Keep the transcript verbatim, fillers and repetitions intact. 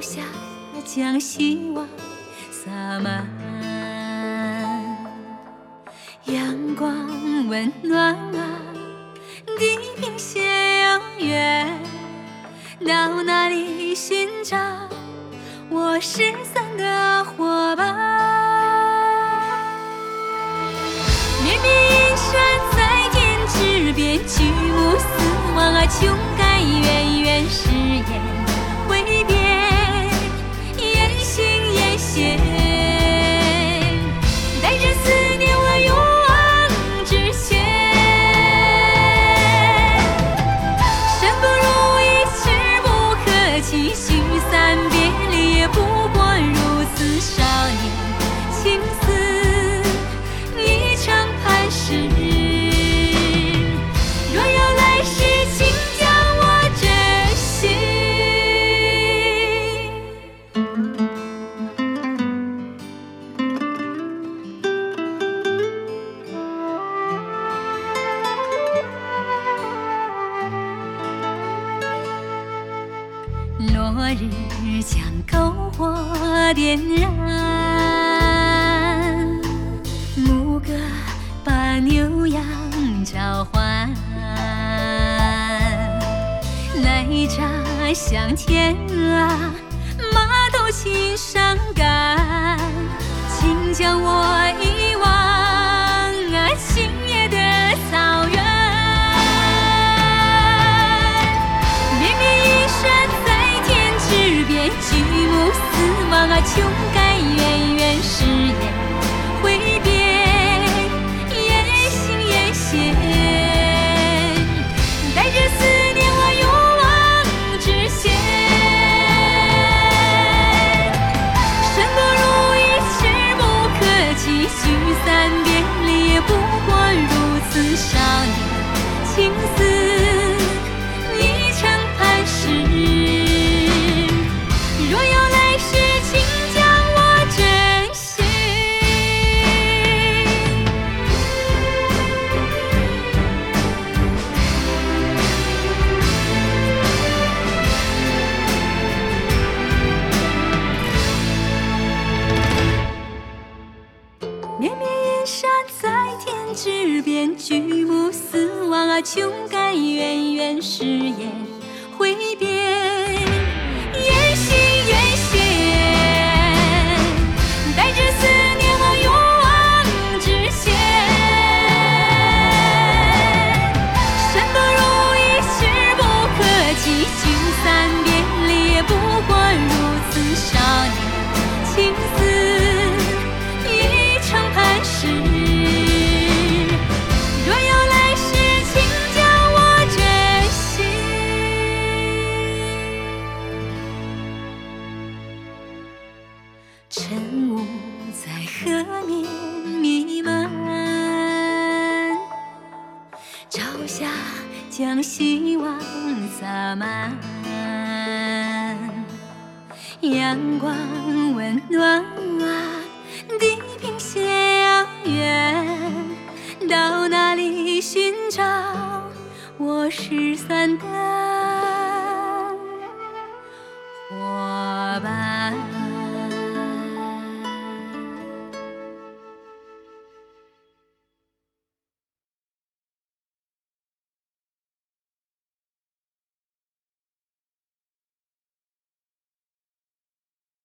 下将希望洒满，阳光温暖啊，地平线遥远，到哪里寻找我失散的伙伴？绵绵云山在天之边，举目四望啊，穹盖远远誓言挥别，言行言谢，带着思念我勇往直前。生不如意，志不可弃，聚散别离也不过如此。少年情思一场磐石，若有来世，请将我珍惜。落日将篝火点燃，牧歌把牛羊召唤，来扎向前啊，马头琴上杆，请将我遗忘啊，青野的草原。绵绵云山在天之边，举目四望啊，穹盖远远誓言挥别，言行言谢，带着思念我勇往直前。生不如意，志不可弃，聚散别离也不过如此。少年情思一场磐石，若有来世，请将我珍惜。绵绵云山在天之边，举目四望啊，穹盖远远誓言挥别，言行言谢，带着思念我勇往直前。生不如意，志不可弃，聚散别离也不过如此。少年情思一场磐石，若有来世，请将我珍惜。晨雾在河面弥漫，朝霞将希望洒满，阳光温暖